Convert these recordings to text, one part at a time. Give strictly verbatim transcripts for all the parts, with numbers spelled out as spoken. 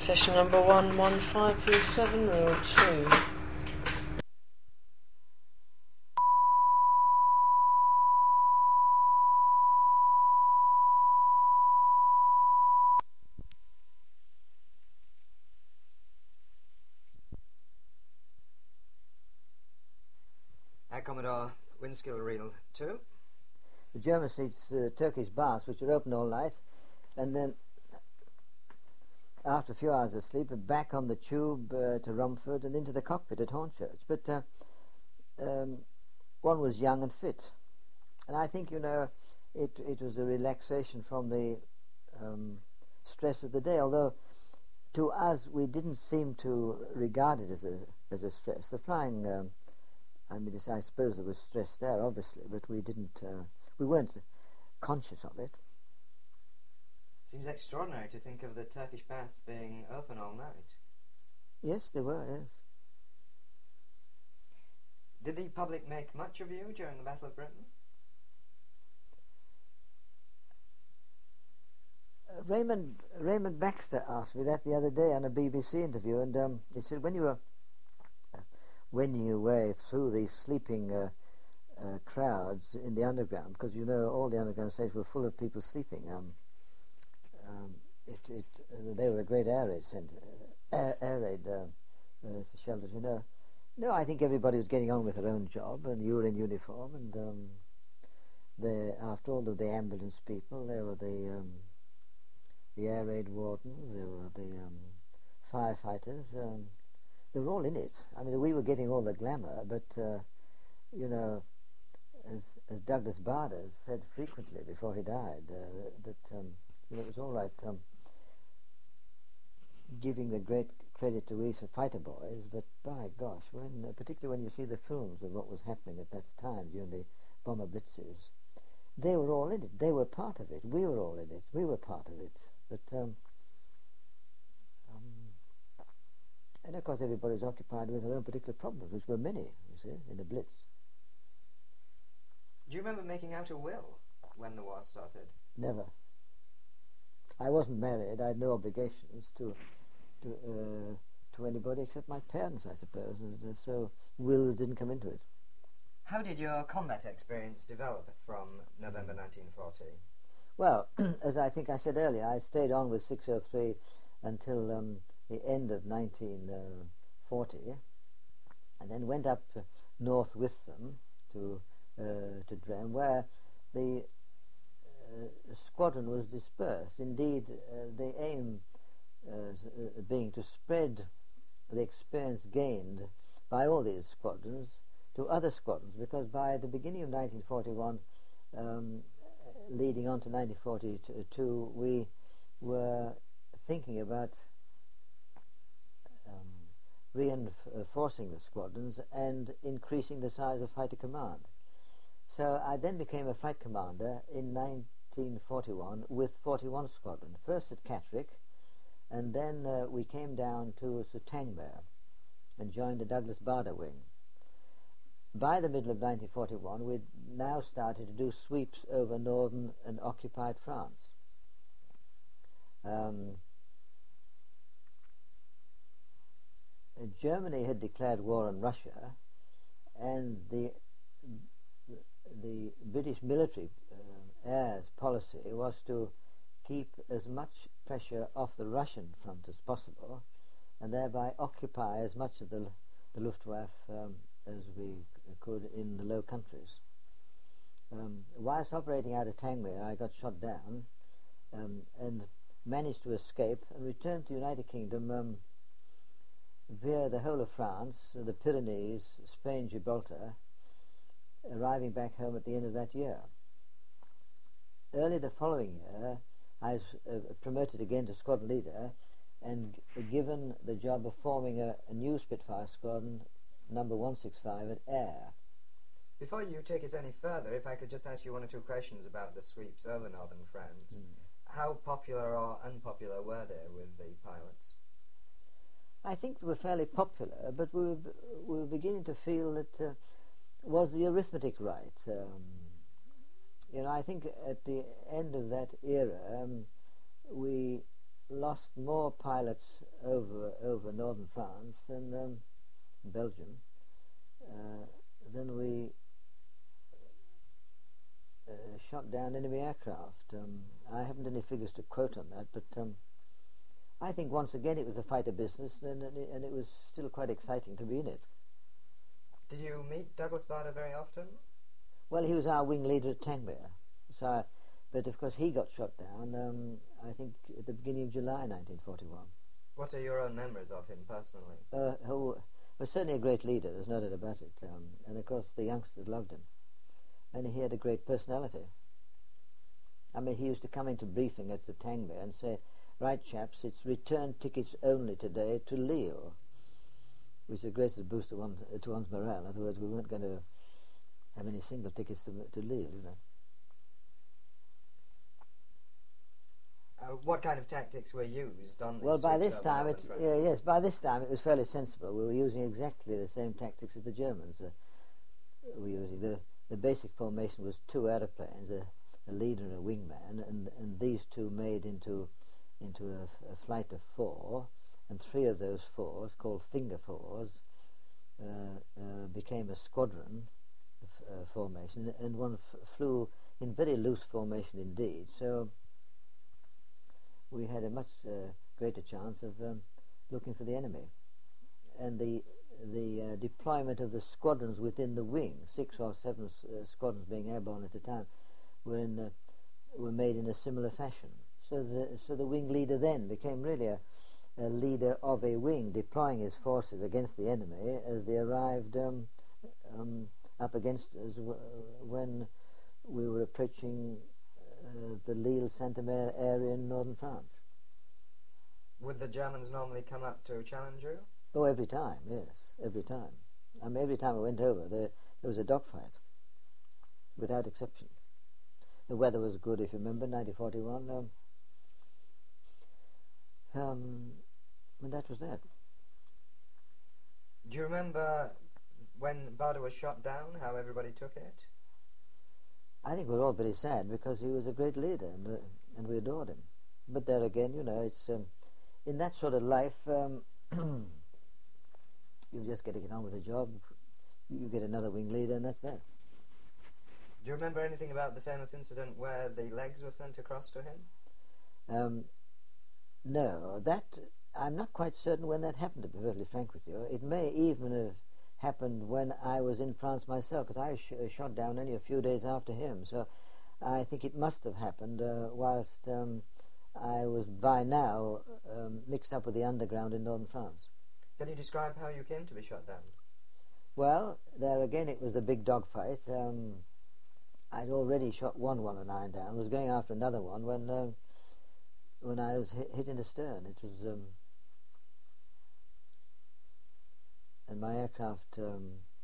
session number one one five three seven, rule two. Air Commodore, Windskill Reel two. The German fleet's uh, Turkish baths, which were open all night, and then after a few hours of sleep, back on the tube uh, to Romford and into the cockpit at Hornchurch. But uh, um, one was young and fit, and I think, you know, it it was a relaxation from the um, stress of the day. Although to us, we didn't seem to regard it as a as a stress. The flying, um, I mean, I suppose there was stress there, obviously, but we didn't. Uh, we weren't conscious of it. Seems extraordinary to think of the Turkish baths being open all night. Yes, they were, yes. Did the public make much of you during the Battle of Britain? Uh, Raymond Raymond Baxter asked me that the other day on a B B C interview, and um, he said, when you were uh, wending your way through these sleeping uh, uh, crowds in the underground, because, you know, all the underground stations were full of people sleeping, um, um, it, it, uh, they were a great air raid centre, uh, air, air raid uh, uh, shelters, you know. No, I think everybody was getting on with their own job, and you were in uniform, and um, the, after all, the ambulance people, there were the um, the air raid wardens, there were the um, firefighters, um, they were all in it. I mean, we were getting all the glamour, but, uh, you know, as, as Douglas Bader said frequently before he died, uh, that um, you know, it was all right um, giving the great credit to we fighter boys, but by gosh, when uh, particularly when you see the films of what was happening at that time during the bomber blitzes, they were all in it. They were part of it. We were all in it. We were part of it. But um, um, and of course everybody was occupied with their own particular problems, which were many, you see, in the blitz. Do you remember making out a will when the war started? Never. I wasn't married. I had no obligations to to uh, to anybody except my parents, I suppose, and uh, so wills didn't come into it. How did your combat experience develop from November nineteen forty? Well, as I think I said earlier, I stayed on with six oh three until um, the end of nineteen forty, and then went up uh, north with them to uh, to Dren, where the uh, squadron was dispersed. Indeed, uh, the aim uh, uh, being to spread the experience gained by all these squadrons to other squadrons, because by the beginning of nineteen forty-one, um, leading on to nineteen forty-two, we were thinking about um, reinforcing the squadrons and increasing the size of fighter command. So I then became a flight commander in nineteen forty-one with forty-one Squadron, first at Catterick, and then uh, we came down to Sutangmere and joined the Douglas Bader wing. By the middle of nineteen forty-one, we'd now started to do sweeps over northern and occupied France. Um, Germany had declared war on Russia, and the the British military uh, air's policy was to keep as much pressure off the Russian front as possible, and thereby occupy as much of the, the Luftwaffe um, as we could in the Low Countries. Um, whilst operating out of Tangmere, I got shot down um, and managed to escape and return to the United Kingdom um, via the whole of France, the Pyrenees, Spain, Gibraltar, arriving back home at the end of that year. Early the following year, I was uh, promoted again to squadron leader and g- given the job of forming a, a new Spitfire squadron, number one sixty-five at Air. Before you take it any further, if I could just ask you one or two questions about the sweeps over northern France. Mm. How popular or unpopular were they with the pilots? I think they were fairly popular, but we were, b- we were beginning to feel that uh, was the arithmetic right? Um, you know, I think at the end of that era, um, we lost more pilots over over northern France than um, Belgium, uh, than we uh, shot down enemy aircraft. Um, I haven't any figures to quote on that, but um, I think once again it was a fighter business, and, and, it, and it was still quite exciting to be in it. Did you meet Douglas Bader very often? Well, he was our wing leader at Tangmere, so I, but of course he got shot down, um, I think at the beginning of July nineteen forty-one. What are your own memories of him personally? Uh, who was certainly a great leader, there's no doubt about it, um, and of course the youngsters loved him, and he had a great personality. I mean, he used to come into briefing at the Tangmere and say, "Right, chaps, it's return tickets only today to Lille," which is the greatest boost to one's, to one's morale. In other words, we weren't going to have any single tickets to, to Lille, you know. Uh, what kind of tactics were used on these Well, by sweeps this over time, it, Northern France? yeah, yes, by this time it was fairly sensible. We were using exactly the same tactics as the Germans. Uh, we were using the the basic formation was two aeroplanes, a, a leader and a wingman, and and these two made into into a, a flight of four, and three of those fours, called finger fours, uh, uh, became a squadron uh, formation, and one f- flew in very loose formation indeed. So we had a much uh, greater chance of um, looking for the enemy. And the the uh, deployment of the squadrons within the wing, six or seven uh, squadrons being airborne at a time, were in, uh, were made in a similar fashion. So the so the wing leader then became really a, a leader of a wing, deploying his forces against the enemy as they arrived um, um, up against us w- when we were approaching Uh, the Lille-Saint-Omer area in northern France. Would the Germans normally come up to challenge you? Oh, every time, yes, every time. I mean, every time I went over, there, there was a dogfight, without exception. The weather was good, if you remember, nineteen forty-one. Um, um, and that was that. Do you remember when Bader was shot down, how everybody took it? I think we were all very sad because he was a great leader, and uh, and we adored him. But there again, you know, it's um, in that sort of life, um, you just got to get on with the job. You get another wing leader, and that's that. Do you remember anything about the famous incident where the legs were sent across to him? Um, no, that I'm not quite certain when that happened, to be perfectly frank with you. It may even have happened when I was in France myself, because I was sh- shot down only a few days after him. So I think it must have happened uh, whilst um, I was by now um, mixed up with the underground in northern France. Can you describe how you came to be shot down? Well, there again it was a big dogfight. Um, I'd already shot one one oh nine down, was going after another one when um, when I was hit, hit in the stern. It was... Um, and my aircraft um,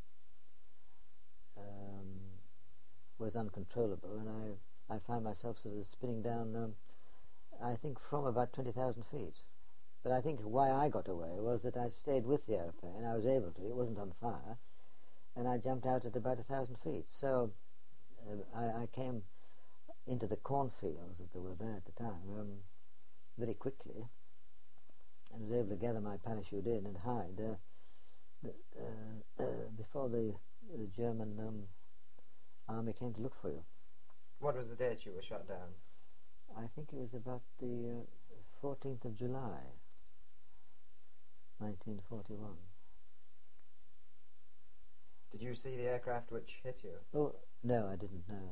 um, was uncontrollable, and I, I found myself sort of spinning down, um, I think, from about twenty thousand feet. But I think why I got away was that I stayed with the airplane. I was able to. It wasn't on fire. And I jumped out at about a thousand feet. So uh, I, I came into the cornfields that there were there at the time um, very quickly, and was able to gather my parachute in and hide uh, uh, uh, before the, the German um, army came to look for you. What was the date you were shot down? I think it was about the uh, fourteenth of July, nineteen forty-one. Did you see the aircraft which hit you? Oh, no, I didn't know.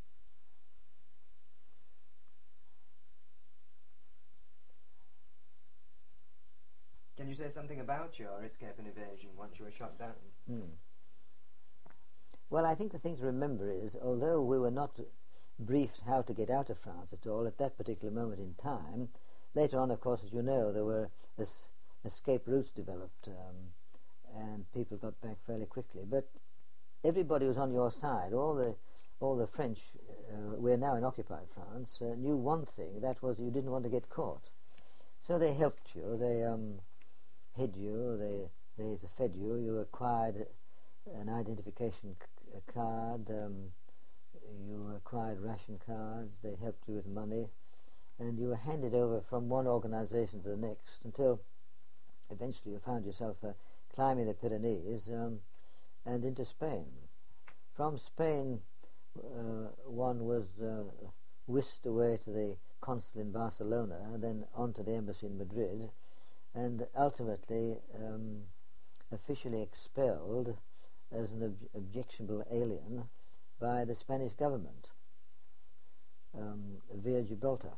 Can you say something about your escape and evasion once you were shot down? Hmm. Well, I think the thing to remember is, although we were not briefed how to get out of France at all at that particular moment in time, later on, of course, as you know, there were es- escape routes developed, um, and people got back fairly quickly. But everybody was on your side. All the all the French, uh, we're now in occupied France, uh, knew one thing, that was you didn't want to get caught. So they helped you, they um, hid you, they, they fed you, you acquired an identification c- a card, um, you acquired ration cards, they helped you with money, and you were handed over from one organization to the next until eventually you found yourself uh, climbing the Pyrenees um, and into Spain. From Spain, uh, one was uh, whisked away to the consul in Barcelona, and then on to the embassy in Madrid, and ultimately um, officially expelled as an ob- objectionable alien by the Spanish government um, via Gibraltar.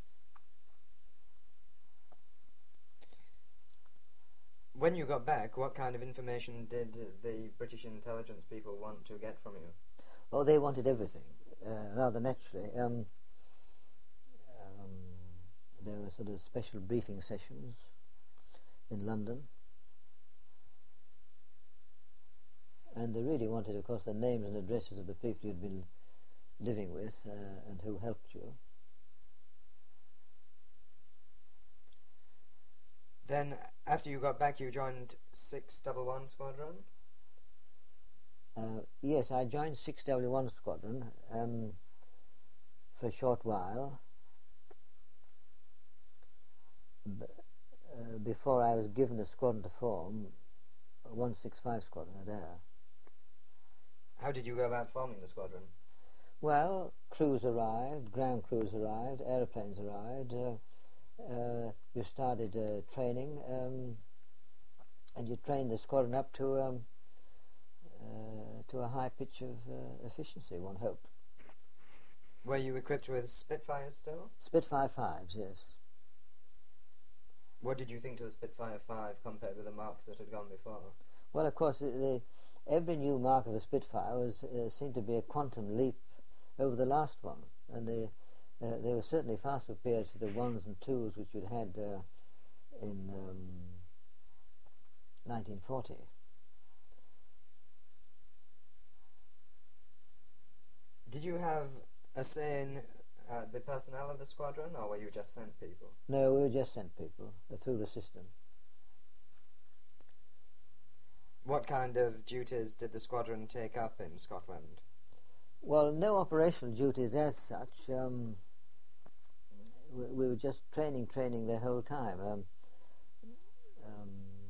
When you got back, what kind of information did the British intelligence people want to get from you? Oh, they wanted everything, uh, rather naturally. Um, um, there were sort of special briefing sessions in London, and they really wanted, of course, the names and addresses of the people you'd been living with uh, and who helped you. Then, after you got back, you joined six one one Squadron? Uh, yes, I joined six W one Squadron um, for a short while b- uh, before I was given a squadron to form, one sixty-five Squadron at Air. How did you go about forming the squadron? Well, crews arrived, ground crews arrived, aeroplanes arrived, uh, uh, you started uh, training, um, and you trained the squadron up to um, uh, to a high pitch of uh, efficiency, one hoped. Were you equipped with Spitfires still? Spitfire fives, yes. What did you think of the Spitfire five compared with the marks that had gone before? Well, of course, the, the, every new mark of a Spitfire was, uh, seemed to be a quantum leap over the last one, and they, uh, they were certainly far superior to the ones and twos which you'd had uh, in um, nineteen forty. Did you have a say in uh, the personnel of the squadron, or were you just sent people? No, we were just sent people uh, through the system. What kind of duties did the squadron take up in Scotland? Well, no operational duties as such. Um, we, we were just training, training the whole time. Um, um,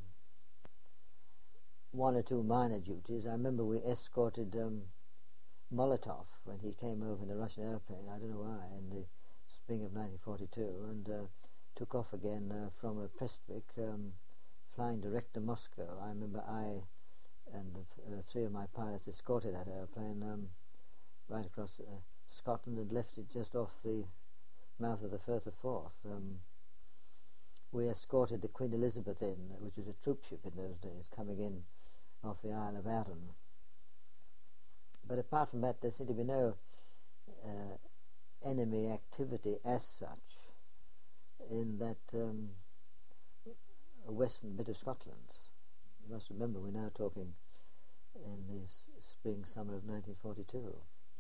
one or two minor duties. I remember we escorted um, Molotov when he came over in a Russian airplane, I don't know why, in the spring of nineteen forty-two, and uh, took off again uh, from uh, Prestwick, um, flying direct to Moscow. I remember I and th- uh, three of my pilots escorted that airplane um, right across uh, Scotland and left it just off the mouth of the Firth of Forth. Um, we escorted the Queen Elizabeth in, which was a troop ship in those days, coming in off the Isle of Arran. But apart from that, there seemed to be no uh, enemy activity as such in that um, western bit of Scotland. You must remember we're now talking in the spring, summer of nineteen forty-two.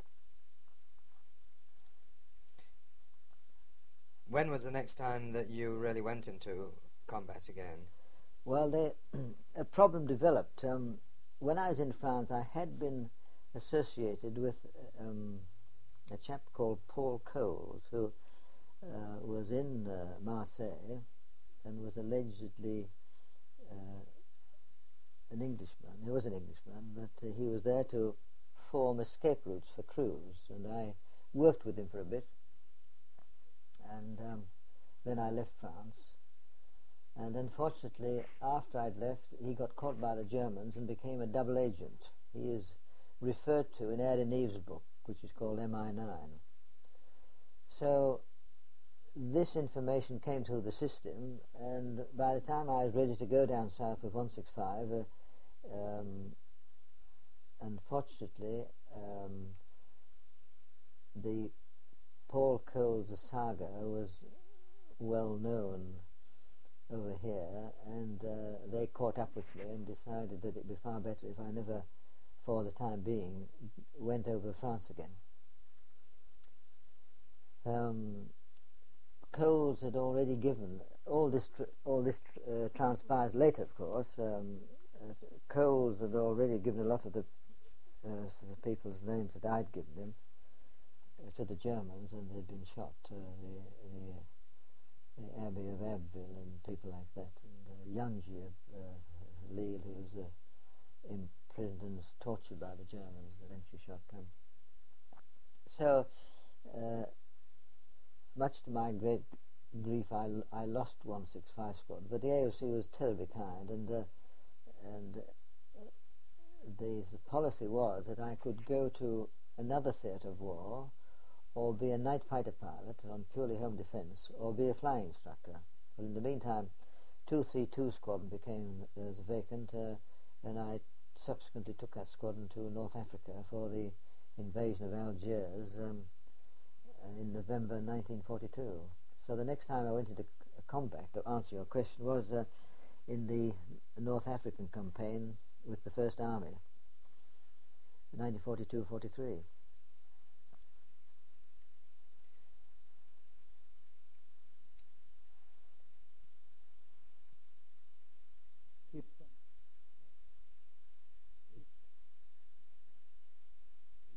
When was the next time that you really went into combat again? Well, they, a problem developed. Um, when I was in France, I had been associated with um, a chap called Paul Coles, who uh, was in uh, Marseille and was allegedly uh, an Englishman. He was an Englishman, but uh, he was there to form escape routes for crews, and I worked with him for a bit, and um, then I left France. And unfortunately, after I'd left, he got caught by the Germans and became a double agent. He is referred to in Air de Neve's book, which is called M I nine. So this information came through the system, and by the time I was ready to go down south with one sixty-five, uh, um, unfortunately, um, the Paul Coles saga was well known over here, and uh, they caught up with me and decided that it would be far better if I never, for the time being, went over France again. Um, Coles had already given all this. Tr- all this tr- uh, transpires later, of course. Um, uh, Coles had already given a lot of the, uh, the people's names that I'd given him to the Germans, and they'd been shot. Uh, the, the, the Abbey of Abbeville and people like that, and uh, Youngji of uh, Lille, who was uh, imprisoned and tortured by the Germans, the eventually shot him. So, uh, much to my great grief, I, I lost one sixty-five Squadron, but the A O C was terribly kind, and uh, and the, the policy was that I could go to another theatre of war, or be a night fighter pilot on purely home defence, or be a flying instructor. Well, in the meantime, two thirty-two Squadron became uh, vacant, uh, and I subsequently took that squadron to North Africa for the invasion of Algiers um, in November nineteen forty-two. So the next time I went into combat, to answer your question, was uh, in the North African campaign with the First Army, nineteen forty-two forty-three.